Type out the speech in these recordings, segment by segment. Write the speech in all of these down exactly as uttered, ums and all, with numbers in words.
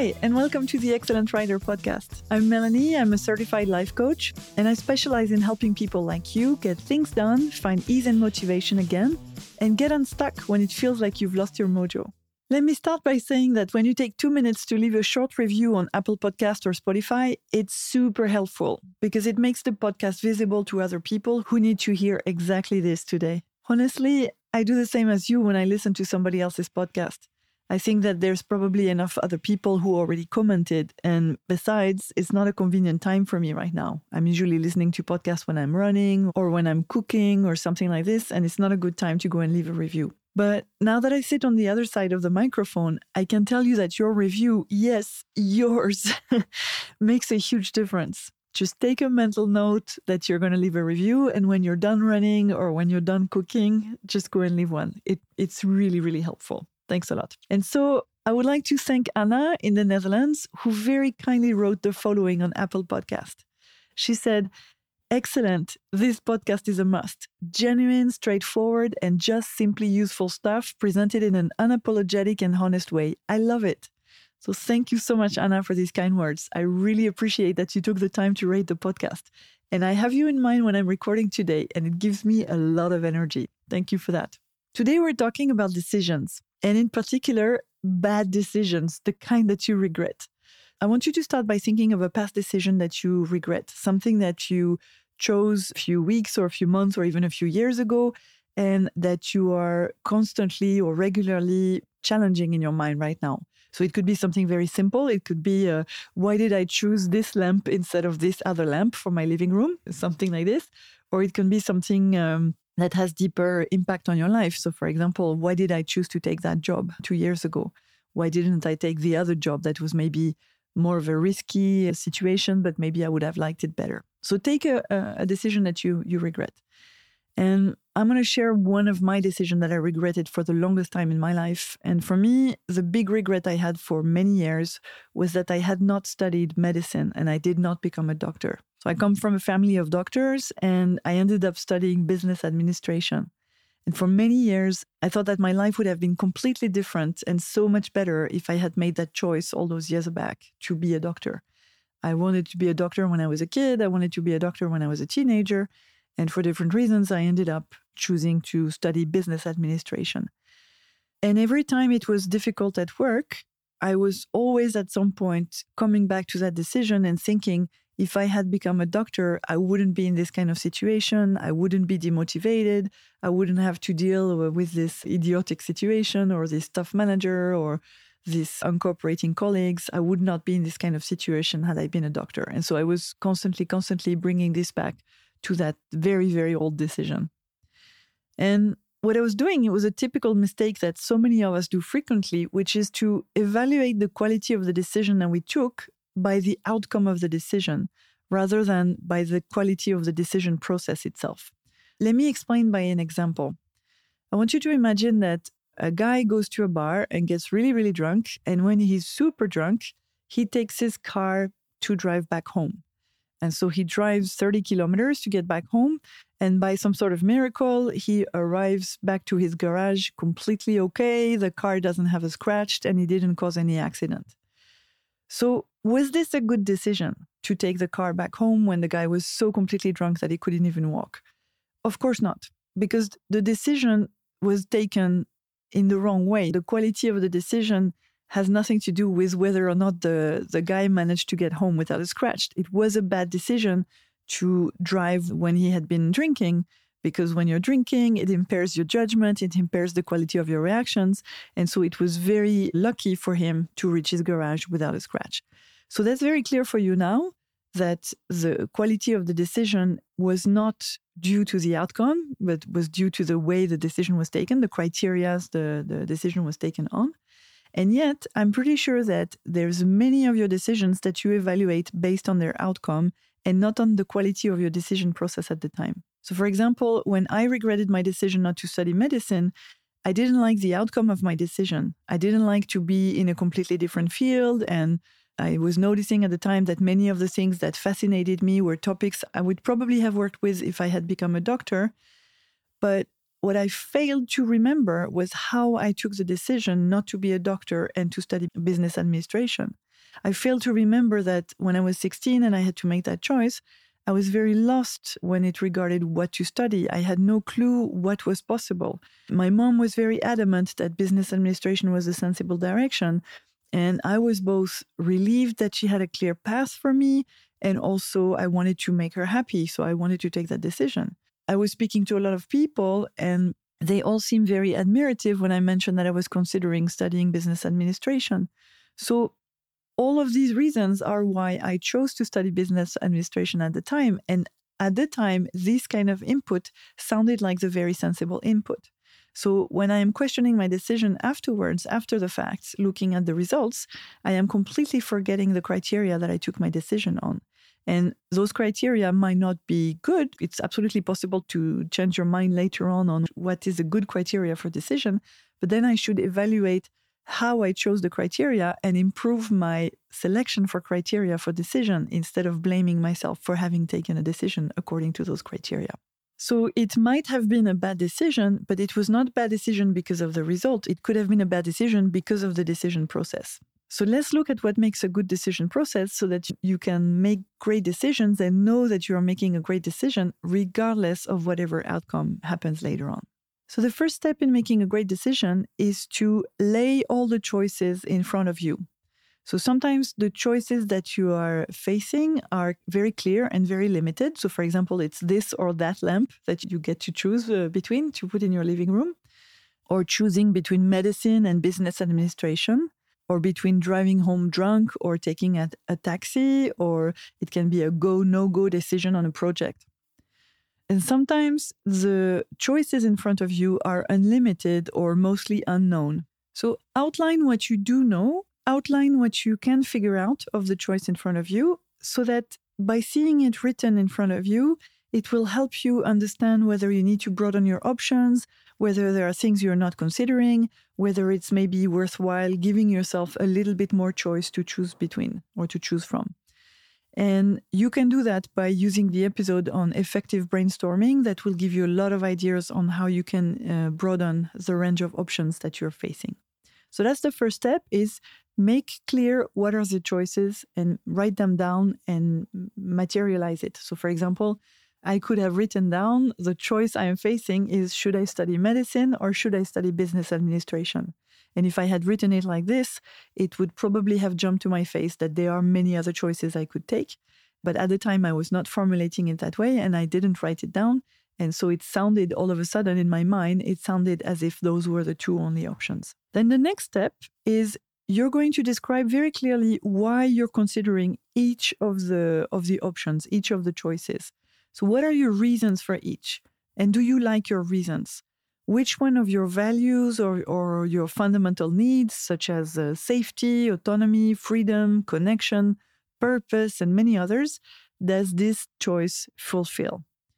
Hi, and welcome to the Excellent Writer podcast. I'm Melanie, I'm a certified life coach, and I specialize in helping people like you get things done, find ease and motivation again, and get unstuck when it feels like you've lost your mojo. Let me start by saying that when you take two minutes to leave a short review on Apple Podcast or Spotify, it's super helpful because it makes the podcast visible to other people who need to hear exactly this today. Honestly, I do the same as you when I listen to somebody else's podcast. I think that there's probably enough other people who already commented. And besides, it's not a convenient time for me right now. I'm usually listening to podcasts when I'm running or when I'm cooking or something like this. And it's not a good time to go and leave a review. But now that I sit on the other side of the microphone, I can tell you that your review, yes, yours, makes a huge difference. Just take a mental note that you're going to leave a review. And when you're done running or when you're done cooking, just go and leave one. It, it's really, really helpful. Thanks a lot. And so I would like to thank Anna in the Netherlands, who very kindly wrote the following on Apple Podcast. She said, "Excellent. This podcast is a must. Genuine, straightforward, and just simply useful stuff presented in an unapologetic and honest way. I love it." So thank you so much, Anna, for these kind words. I really appreciate that you took the time to rate the podcast. And I have you in mind when I'm recording today, and it gives me a lot of energy. Thank you for that. Today, we're talking about decisions, and in particular, bad decisions, the kind that you regret. I want you to start by thinking of a past decision that you regret, something that you chose a few weeks or a few months or even a few years ago, and that you are constantly or regularly challenging in your mind right now. So it could be something very simple. It could be, uh, why did I choose this lamp instead of this other lamp for my living room? Something like this. Or it can be something um, that has deeper impact on your life. So for example, why did I choose to take that job two years ago? Why didn't I take the other job that was maybe more of a risky situation, but maybe I would have liked it better? So take a, a decision that you, you regret. And I'm going to share one of my decisions that I regretted for the longest time in my life. And for me, the big regret I had for many years was that I had not studied medicine and I did not become a doctor. So I come from a family of doctors and I ended up studying business administration. And for many years, I thought that my life would have been completely different and so much better if I had made that choice all those years back to be a doctor. I wanted to be a doctor when I was a kid. I wanted to be a doctor when I was a teenager. And for different reasons, I ended up choosing to study business administration. And every time it was difficult at work, I was always at some point coming back to that decision and thinking, if I had become a doctor, I wouldn't be in this kind of situation. I wouldn't be demotivated. I wouldn't have to deal with this idiotic situation or this tough manager or this uncooperating colleagues. I would not be in this kind of situation had I been a doctor. And so I was constantly, constantly bringing this back to that very, very old decision. And what I was doing, it was a typical mistake that so many of us do frequently, which is to evaluate the quality of the decision that we took by the outcome of the decision, rather than by the quality of the decision process itself. Let me explain by an example. I want you to imagine that a guy goes to a bar and gets really, really drunk. And when he's super drunk, he takes his car to drive back home. And so he drives thirty kilometers to get back home. And by some sort of miracle, he arrives back to his garage completely okay. The car doesn't have a scratch and he didn't cause any accident. So was this a good decision to take the car back home when the guy was so completely drunk that he couldn't even walk? Of course not, because the decision was taken in the wrong way. The quality of the decision has nothing to do with whether or not the, the guy managed to get home without a scratch. It was a bad decision to drive when he had been drinking, because when you're drinking, it impairs your judgment, it impairs the quality of your reactions. And so it was very lucky for him to reach his garage without a scratch. So that's very clear for you now that the quality of the decision was not due to the outcome, but was due to the way the decision was taken, the criteria the, the decision was taken on. And yet, I'm pretty sure that there's many of your decisions that you evaluate based on their outcome and not on the quality of your decision process at the time. So for example, when I regretted my decision not to study medicine, I didn't like the outcome of my decision. I didn't like to be in a completely different field. And I was noticing at the time that many of the things that fascinated me were topics I would probably have worked with if I had become a doctor. But what I failed to remember was how I took the decision not to be a doctor and to study business administration. I failed to remember that when I was sixteen and I had to make that choice, I was very lost when it regarded what to study. I had no clue what was possible. My mom was very adamant that business administration was a sensible direction. And I was both relieved that she had a clear path for me, and also I wanted to make her happy. So I wanted to take that decision. I was speaking to a lot of people, and they all seemed very admirative when I mentioned that I was considering studying business administration. So all of these reasons are why I chose to study business administration at the time. And at the time, this kind of input sounded like the very sensible input. So when I am questioning my decision afterwards, after the fact, looking at the results, I am completely forgetting the criteria that I took my decision on. And those criteria might not be good. It's absolutely possible to change your mind later on on what is a good criteria for decision. But then I should evaluate how I chose the criteria and improve my selection for criteria for decision instead of blaming myself for having taken a decision according to those criteria. So it might have been a bad decision, but it was not a bad decision because of the result. It could have been a bad decision because of the decision process. So let's look at what makes a good decision process so that you can make great decisions and know that you are making a great decision regardless of whatever outcome happens later on. So the first step in making a great decision is to lay all the choices in front of you. So sometimes the choices that you are facing are very clear and very limited. So for example, it's this or that lamp that you get to choose uh, between to put in your living room, or choosing between medicine and business administration, or between driving home drunk or taking a, a taxi, or it can be a go, no-go decision on a project. And sometimes the choices in front of you are unlimited or mostly unknown. So outline what you do know, outline what you can figure out of the choice in front of you, so that by seeing it written in front of you, it will help you understand whether you need to broaden your options, whether there are things you're not considering, whether it's maybe worthwhile giving yourself a little bit more choice to choose between or to choose from. And you can do that by using the episode on effective brainstorming that will give you a lot of ideas on how you can uh, broaden the range of options that you're facing. So that's the first step, is make clear what are the choices and write them down and materialize it. So for example, I could have written down the choice I am facing is, should I study medicine or should I study business administration? And if I had written it like this, it would probably have jumped to my face that there are many other choices I could take. But at the time, I was not formulating it that way and I didn't write it down. And so it sounded all of a sudden in my mind, it sounded as if those were the two only options. Then the next step is you're going to describe very clearly why you're considering each of the, of the options, each of the choices. So what are your reasons for each? And do you like your reasons? Which one of your values or, or your fundamental needs, such as uh, safety, autonomy, freedom, connection, purpose, and many others, does this choice fulfill?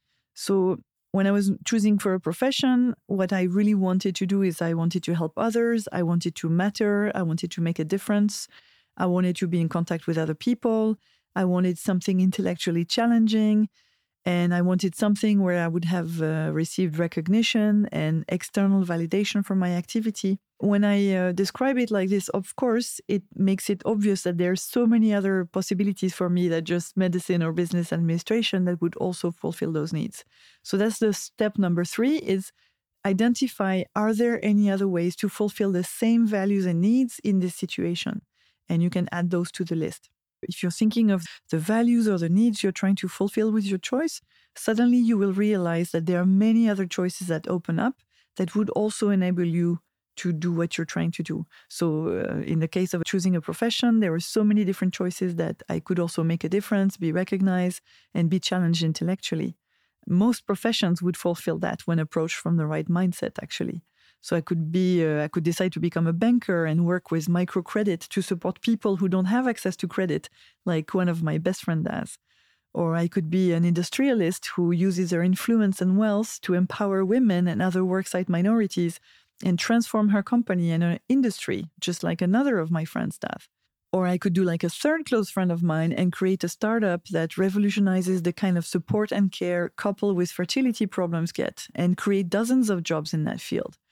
So when I was choosing for a profession, what I really wanted to do is I wanted to help others. I wanted to matter. I wanted to make a difference. I wanted to be in contact with other people. I wanted something intellectually challenging. And I wanted something where I would have uh, received recognition and external validation for my activity. When I uh, describe it like this, of course, it makes it obvious that there are so many other possibilities for me than just medicine or business administration that would also fulfill those needs. So that's the step number three, is identify, are there any other ways to fulfill the same values and needs in this situation? And you can add those to the list. If you're thinking of the values or the needs you're trying to fulfill with your choice, suddenly you will realize that there are many other choices that open up that would also enable you to do what you're trying to do. So uh, in the case of choosing a profession, there were so many different choices that I could also make a difference, be recognized, and be challenged intellectually. Most professions would fulfill that when approached from the right mindset, actually. So I could be, uh, I could decide to become a banker and work with microcredit to support people who don't have access to credit, like one of my best friends does. Or I could be an industrialist who uses their influence and wealth to empower women and other worksite minorities and transform her company and her industry, just like another of my friends does. Or I could do like a third close friend of mine and create a startup that revolutionizes the kind of support and care coupled with fertility problems get and create dozens of jobs in that field.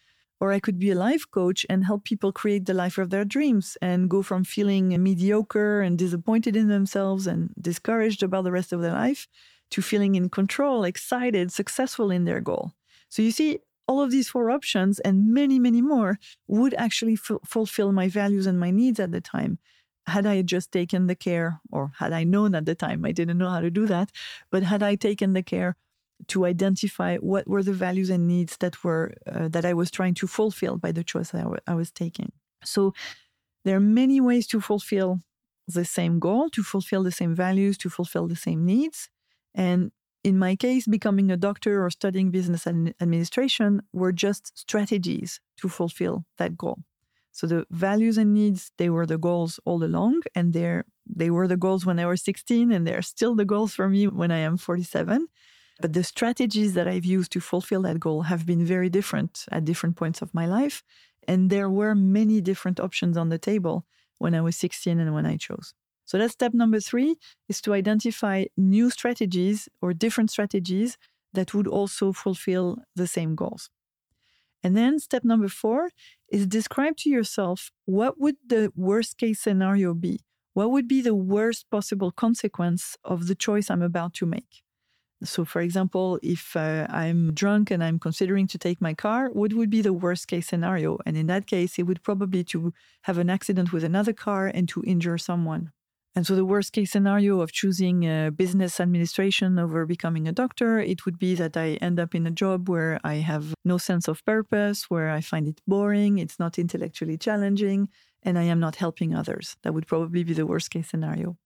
Or I could be a life coach and help people create the life of their dreams and go from feeling mediocre and disappointed in themselves and discouraged about the rest of their life to feeling in control, excited, successful in their goal. So you see, all of these four options and many, many more would actually f- fulfill my values and my needs at the time. Had I just taken the care, or had I known at the time, I didn't know how to do that, but had I taken the care to identify what were the values and needs that were uh, that I was trying to fulfill by the choice that I, w- I was taking. So there are many ways to fulfill the same goal, to fulfill the same values, to fulfill the same needs. And in my case, becoming a doctor or studying business ad- administration were just strategies to fulfill that goal. So the values and needs, they were the goals all along, and they're, they were the goals when I was sixteen, and they're still the goals for me when I am forty-seven. But the strategies that I've used to fulfill that goal have been very different at different points of my life. And there were many different options on the table when I was sixteen and when I chose. So that's step number three, is to identify new strategies or different strategies that would also fulfill the same goals. And then step number four is describe to yourself what would the worst case scenario be? What would be the worst possible consequence of the choice I'm about to make? So for example, if uh, I'm drunk and I'm considering to take my car, what would be the worst case scenario? And in that case, it would probably to have an accident with another car and to injure someone. And so the worst case scenario of choosing uh, business administration over becoming a doctor, it would be that I end up in a job where I have no sense of purpose, where I find it boring, it's not intellectually challenging, and I am not helping others. That would probably be the worst case scenario.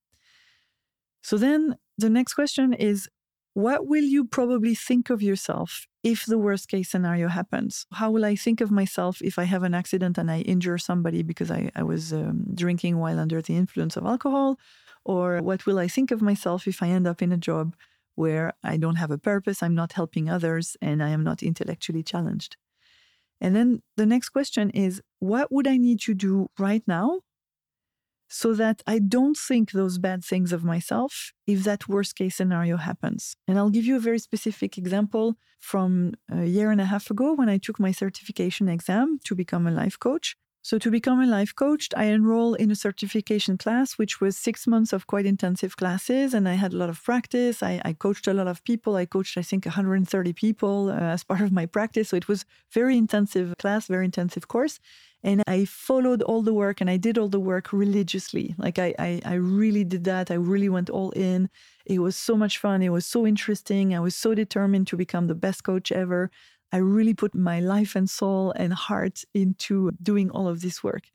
So then the next question is, what will you probably think of yourself if the worst case scenario happens? How will I think of myself if I have an accident and I injure somebody because I, I was um, drinking while under the influence of alcohol? Or what will I think of myself if I end up in a job where I don't have a purpose, I'm not helping others, and I am not intellectually challenged? And then the next question is, what would I need to do right now so that I don't think those bad things of myself if that worst case scenario happens? And I'll give you a very specific example from a year and a half ago when I took my certification exam to become a life coach. So to become a life coach, I enrolled in a certification class, which was six months of quite intensive classes. And I had a lot of practice. I, I coached a lot of people. I coached, I think, one hundred thirty people uh, as part of my practice. So it was very intensive class, very intensive course. And I followed all the work and I did all the work religiously. Like I, I, I really did that. I really went all in. It was so much fun. It was so interesting. I was so determined to become the best coach ever. I really put my life and soul and heart into doing all of this work.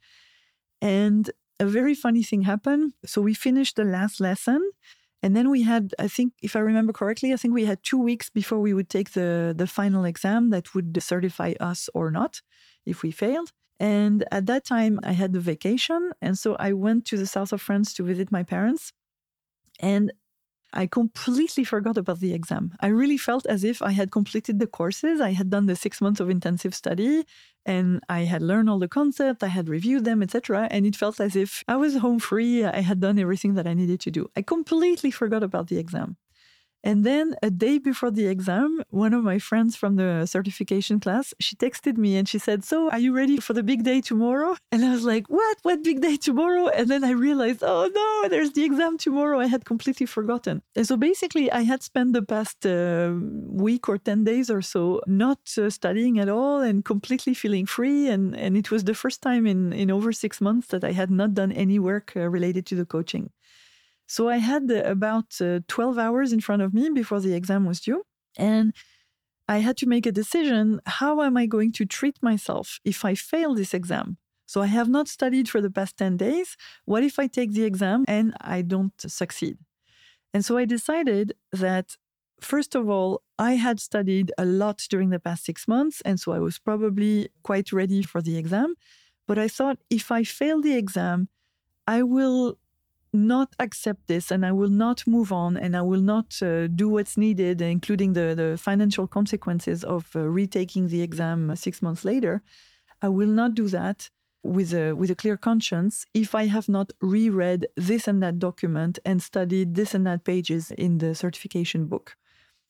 And a very funny thing happened. So we finished the last lesson. And then we had, I think, if I remember correctly, I think we had two weeks before we would take the, the final exam that would certify us or not if we failed. And at that time, I had the vacation. And so I went to the south of France to visit my parents. And I completely forgot about the exam. I really felt as if I had completed the courses. I had done the six months of intensive study and I had learned all the concepts. I had reviewed them, et cetera. And it felt as if I was home free. I had done everything that I needed to do. I completely forgot about the exam. And then a day before the exam, one of my friends from the certification class, she texted me and she said, "So are you ready for the big day tomorrow?" And I was like, what? What big day tomorrow? And then I realized, oh no, there's the exam tomorrow. I had completely forgotten. And so basically I had spent the past uh, week or ten days or so not uh, studying at all and completely feeling free. And, and it was the first time in, in over six months that I had not done any work uh, related to the coaching. So I had about uh, twelve hours in front of me before the exam was due. And I had to make a decision. How am I going to treat myself if I fail this exam? So I have not studied for the past ten days. What if I take the exam and I don't succeed? And so I decided that, first of all, I had studied a lot during the past six months. And so I was probably quite ready for the exam. But I thought if I fail the exam, I will not accept this and I will not move on and I will not uh, do what's needed, including the, the financial consequences of uh, retaking the exam six months later. I will not do that with a, with a clear conscience if I have not reread this and that document and studied this and that pages in the certification book.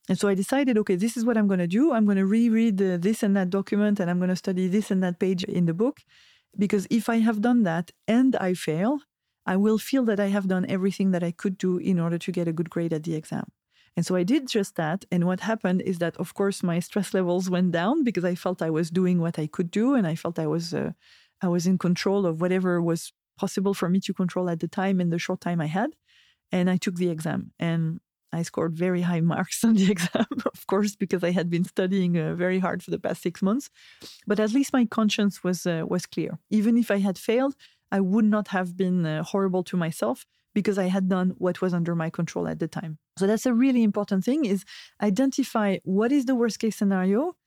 And so I decided, okay, this is what I'm going to do. I'm going to reread uh, this and that document, and I'm going to study this and that page in the book. Because if I have done that and I fail, I will feel that I have done everything that I could do in order to get a good grade at the exam. And so I did just that. And what happened is that, of course, my stress levels went down because I felt I was doing what I could do. And I felt I was uh, I was in control of whatever was possible for me to control at the time in the short time I had. And I took the exam. And I scored very high marks on the exam, of course, because I had been studying uh, very hard for the past six months. But at least my conscience was uh, was clear. Even if I had failed, I would not have been uh, horrible to myself because I had done what was under my control at the time. So that's a really important thing, is identify what is the worst case scenario,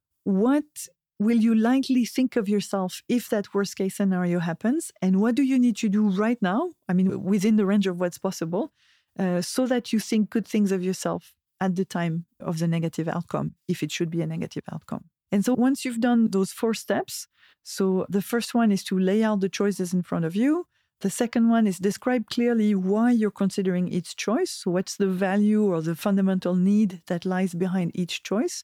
what will you likely think of yourself if that worst case scenario happens, and what do you need to do right now, I mean, within the range of what's possible, uh, so that you think good things of yourself at the time of the negative outcome, if it should be a negative outcome. And so once you've done those four steps, so the first one is to lay out the choices in front of you. The second one is describe clearly why you're considering each choice. So what's the value or the fundamental need that lies behind each choice?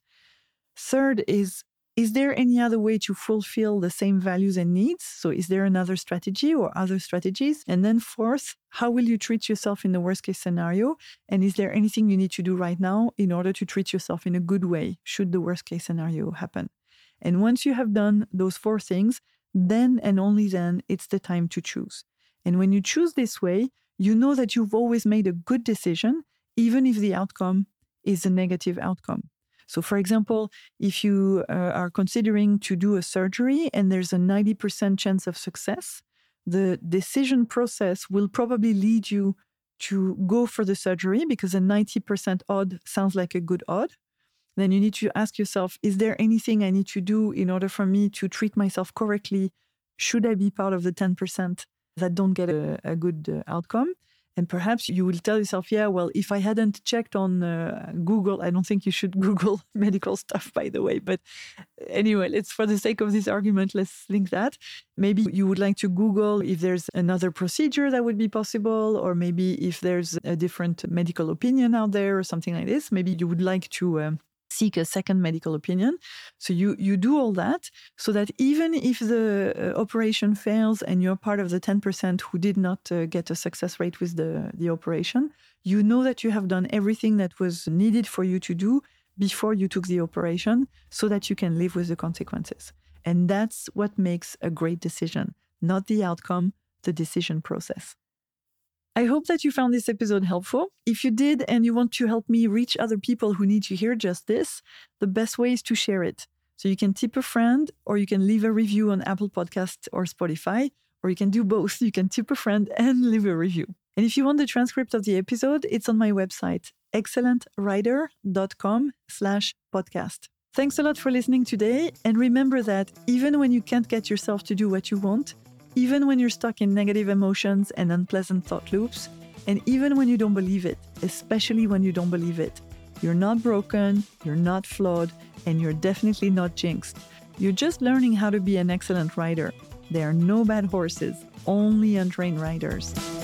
Third is, is there any other way to fulfill the same values and needs? So is there another strategy or other strategies? And then fourth, how will you treat yourself in the worst case scenario? And is there anything you need to do right now in order to treat yourself in a good way should the worst case scenario happen? And once you have done those four things, then and only then it's the time to choose. And when you choose this way, you know that you've always made a good decision, even if the outcome is a negative outcome. So for example, if you uh, are considering to do a surgery and there's a ninety percent chance of success, the decision process will probably lead you to go for the surgery because a ninety percent odd sounds like a good odd. Then you need to ask yourself, is there anything I need to do in order for me to treat myself correctly? Should I be part of the ten percent that don't get a, a good uh, outcome? And perhaps you will tell yourself, yeah, well, if I hadn't checked on uh, Google, I don't think you should Google medical stuff, by the way. But anyway, let's, for the sake of this argument, let's think that. Maybe you would like to Google if there's another procedure that would be possible, or maybe if there's a different medical opinion out there or something like this. Maybe you would like to um, seek a second medical opinion. So you, you do all that so that even if the uh, operation fails and you're part of the ten percent who did not uh, get a success rate with the, the operation, you know that you have done everything that was needed for you to do before you took the operation so that you can live with the consequences. And that's what makes a great decision, not the outcome, the decision process. I hope that you found this episode helpful. If you did and you want to help me reach other people who need to hear just this, the best way is to share it. So you can tip a friend, or you can leave a review on Apple Podcasts or Spotify, or you can do both. You can tip a friend and leave a review. And if you want the transcript of the episode, it's on my website, excellentwriter.com slash podcast. Thanks a lot for listening today. And remember that even when you can't get yourself to do what you want, even when you're stuck in negative emotions and unpleasant thought loops, and even when you don't believe it, especially when you don't believe it, you're not broken, you're not flawed, and you're definitely not jinxed. You're just learning how to be an excellent rider. There are no bad horses, only untrained riders.